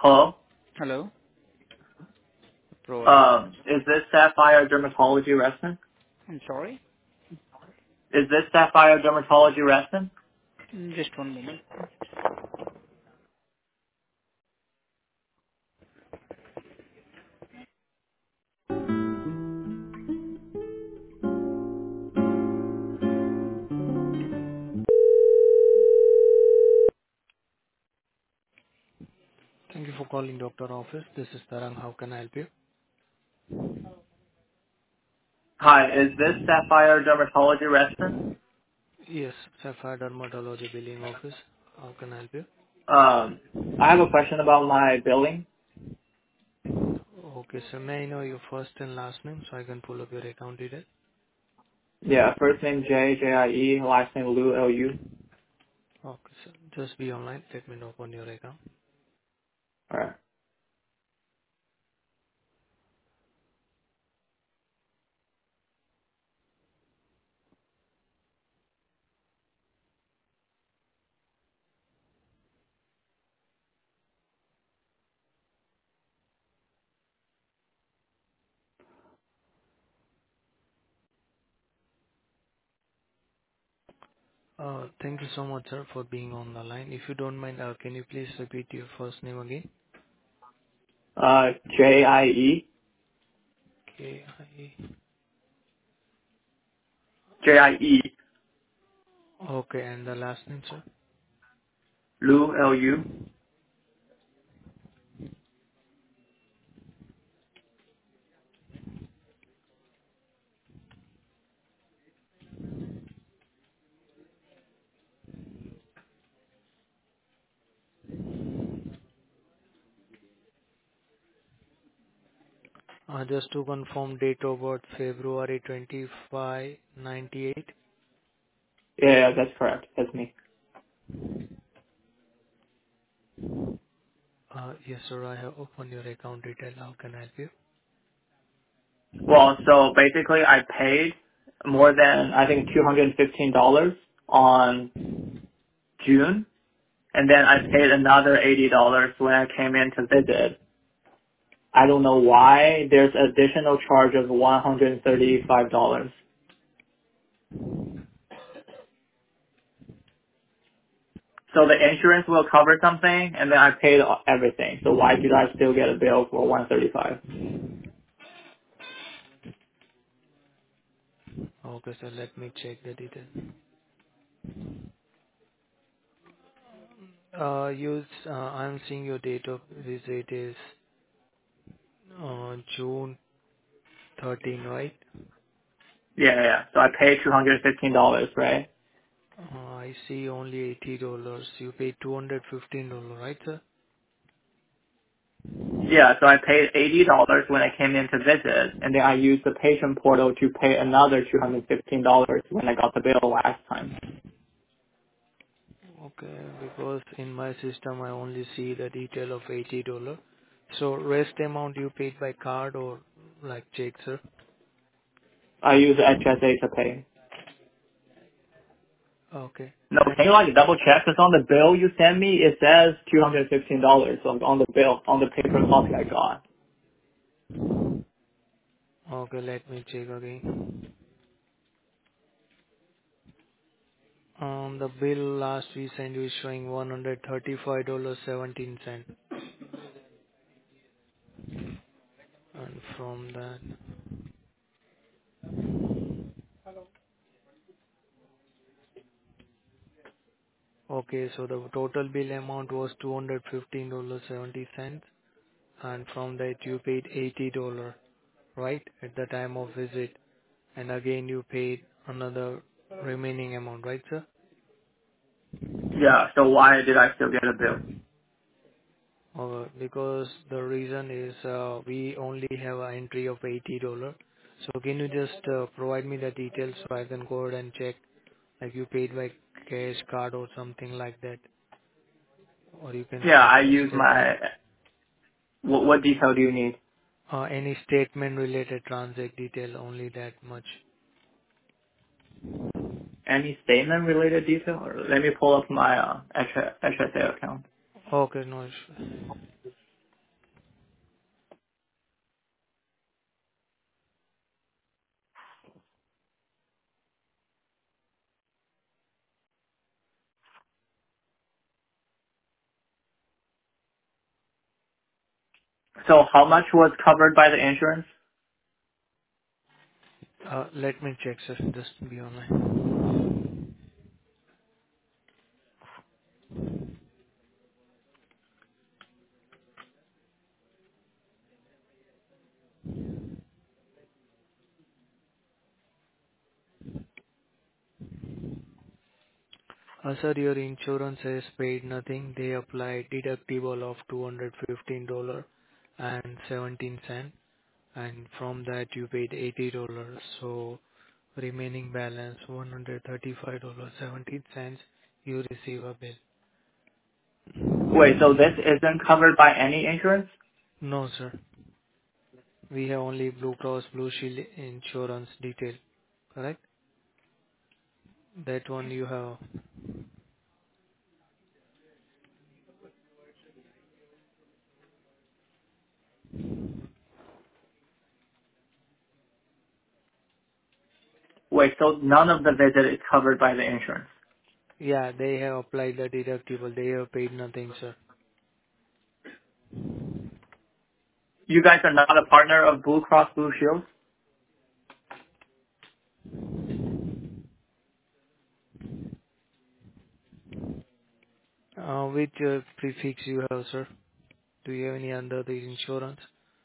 Hello. Hello. Provider. Is this Sapphire Dermatology Resident? I'm sorry. Is this Sapphire Dermatology Resident? Just one moment. Thank you for calling Doctor Office. This is Tarang. How can I help you? Hi, is this Sapphire Dermatology Resident? Yes, Sapphire Dermatology Billing Office. How can I help you? I have a question about my billing. Okay, so may I know your first and last name so I can pull up your account detail? Yeah, first name J-I-E, last name Lu, L-U. Okay, so just be online. Let me open your account. Alright. Thank you so much, sir, for being on the line. If you don't mind, can you please repeat your first name again? J-I-E, K-I-E. J-I-E, Okay, and the last name, sir? Lu, L-U. Just to confirm date of birth, February 25, 98. Yeah, that's correct. That's me. Yes, sir, I have opened your account detail. How can I help you? Well, so basically I paid more than, I think, $215 on June, and then I paid another $80 when I came in to visit. I don't know why there's additional charge of $135. So the insurance will cover something, and then I paid everything. So why did I still get a bill for 135? Okay, sir, let me check the detail. I'm seeing your date of visit is June 13, right? Yeah, yeah. So I paid $215, right? I see only $80. You paid $215, right, sir? Yeah, so I paid $80 when I came in to visit, and then I used the patient portal to pay another $215 when I got the bill last time. Okay, because in my system I only see the detail of $80. So rest amount you paid by card or like check, sir? I used HSA to pay. Okay, No, let can me you like double check? Because on the bill you sent me, it says $215 on the bill, on the paper copy I got. okay, let me check again. The bill last we sent you is showing $135.17. And from that, okay, so the total bill amount was $215.70, and from that you paid $80, right, at the time of visit, and again you paid another remaining amount, right, sir? Yeah, so why did I still get a bill? Because the reason is we only have an entry of $80. So can you just provide me the details so I can go ahead and check, like you paid by cash, card, or something like that, or you can Yeah, check I the use statement. my, what detail do you need? Any statement related transact detail, only that much. Any statement related detail? Or let me pull up my HSA account. Okay, no issue. So how much was covered by the insurance? Let me check, sir. Just be online. Sir, your insurance has paid nothing. They applied deductible of $215 and 17 cents, and from that you paid $80. So remaining balance $135.17. You receive a bill. Wait, so this isn't covered by any insurance? No, sir. We have only Blue Cross Blue Shield insurance detail. Correct? That one you have. Wait, so none of the visit is covered by the insurance? Yeah, they have applied the deductible. They have paid nothing, sir. You guys are not a partner of Blue Cross Blue Shield? Which prefix you have, sir? Do you have any under the insurance?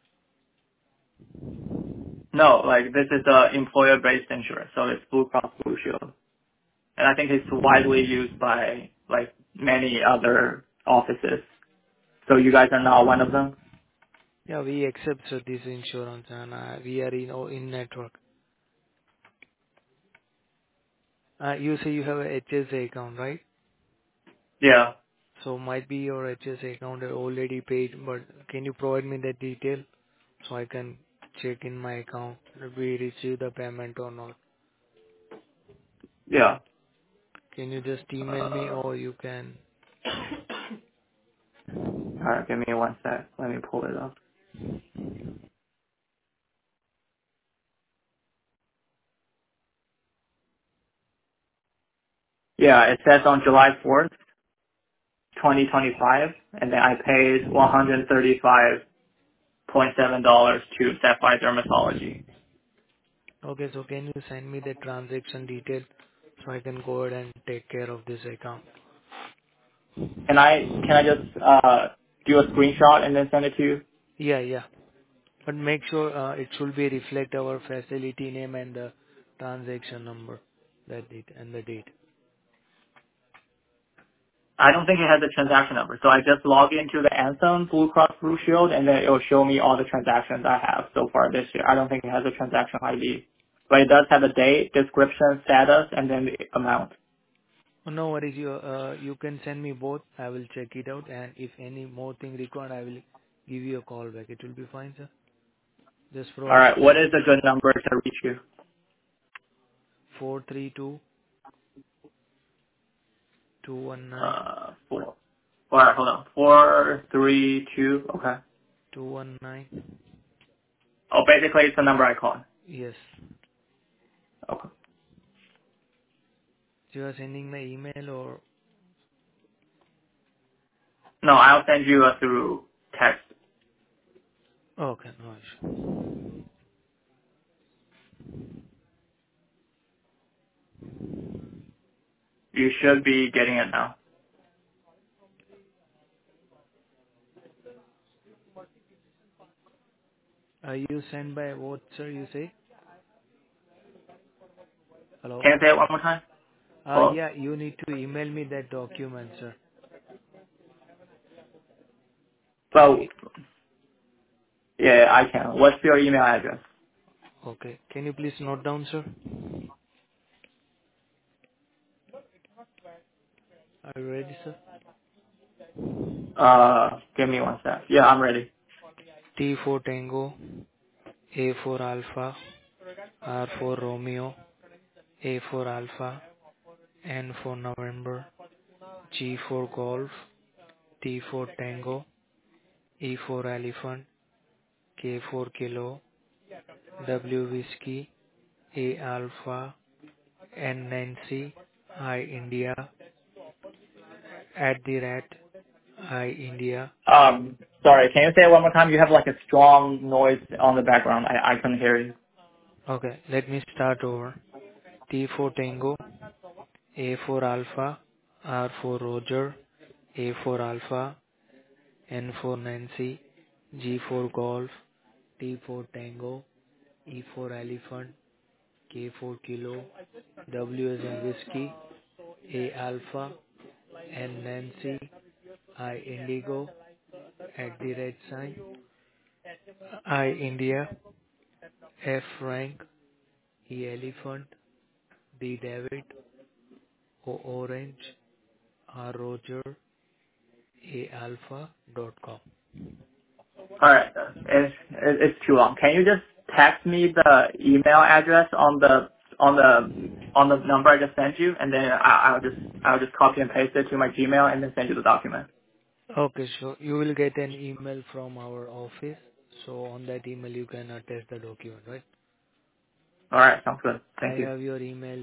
No, like this is a employer-based insurance, so it's Blue Cross Blue Shield. And I think it's widely used by like many other offices. So you guys are not one of them? Yeah, we accept, sir, this insurance, and we are in network. You say you have a HSA account, right? Yeah. So might be your HSA account are already paid, but can you provide me that detail so I can check in my account if we receive the payment or not? Yeah. Can you just email me or you can? Alright, give me one sec. Let me pull it up. Yeah, it says on July 4th, 2025, and then I paid $135.7 to Sapphire Dermatology. Okay, so can you send me the transaction detail so I can go ahead and take care of this account? Can I just do a screenshot and then send it to you? Yeah, yeah. But make sure it should be reflect our facility name and the transaction number, that date and the date. I don't think it has a transaction number. So I just log into the Anthem Blue Cross Blue Shield and then it'll show me all the transactions I have so far this year. I don't think it has a transaction ID. But it does have a date, description, status, and then the amount. Oh, no worries, you can send me both. I will check it out, and if any more thing required, I will give you a call back. It will be fine, sir. Just provide Alright, what is a good number to reach you? 432 219 Four. Alright, hold on. 432, okay. 219. Oh, basically it's the number I called. Yes. Okay. You are sending my email or? No, I'll send you through text. Okay, no issue. You should be getting it now. You send by what, sir, you say? Hello? Can you say it one more time? Hello? Yeah, you need to email me that document, sir. So, yeah, I can. What's your email address? Okay. Can you please note down, sir? Are you ready, sir? Give me one sec. Yeah, I'm ready. T for Tango, A for Alpha, R for Romeo, A for Alpha, N for November, G for Golf, T for Tango, E for Elephant, K for Kilo, W Whiskey, A Alpha, N Nancy, I India, at the rate I, India. Sorry, can you say it one more time? You have like a strong noise on the background. I couldn't hear you. Okay, let me start over. T for Tango, A for Alpha, R for Roger, A for Alpha, N for Nancy, G for Golf, T for Tango, E for Elephant, K for Kilo, W as in Whiskey, A Alpha, N Nancy, I Indigo, at the red sign, I India, F Frank, E Elephant, D David, O Orange, R Roger, A Alpha .com. All right, it's too long. Can you just text me the email address on the number I just sent you, and then I'll just copy and paste it to my Gmail and then send you the document. Okay, so you will get an email from our office. So on that email you can attach the document, right? All right, sounds good. I Thank you. have your email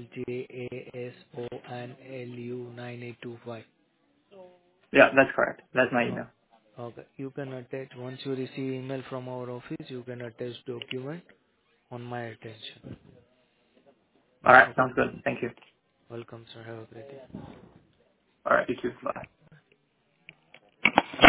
jasonlu9825. Yeah, that's correct. That's my Oh, email. okay. You can attach, once you receive email from our office, you can attach document on my attention. All right, Okay? sounds good. Thank you. Welcome, sir. Have a great day. All right, you too. Bye.